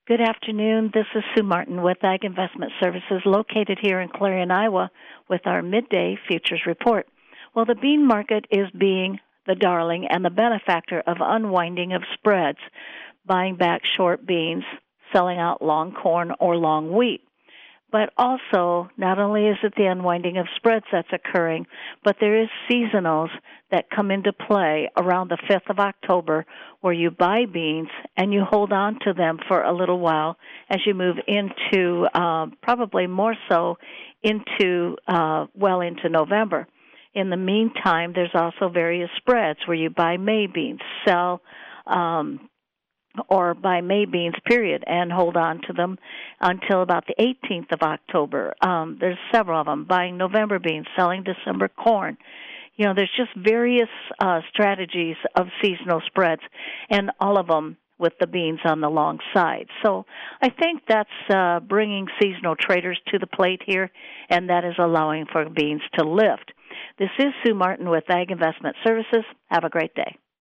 Good afternoon. This is Sue Martin with Ag Investment Services located here in Clarion, Iowa with our midday futures report. Well, the bean market is being the darling and the benefactor of unwinding of spreads, buying back short beans, selling out long corn or long wheat. But also, not only is it the unwinding of spreads that's occurring, but there is seasonals that come into play around the 5th of October where you buy beans and you hold on to them for a little while as you move into, probably more so, into into November. In the meantime, there's also various spreads where you buy May beans, sell or buy May beans, period, and hold on to them until about the 18th of October. There's several of them, buying November beans, selling December corn. You know, there's just various strategies of seasonal spreads, and all of them with the beans on the long side. So I think that's bringing seasonal traders to the plate here, and that is allowing for beans to lift. This is Sue Martin with Ag Investment Services. Have a great day.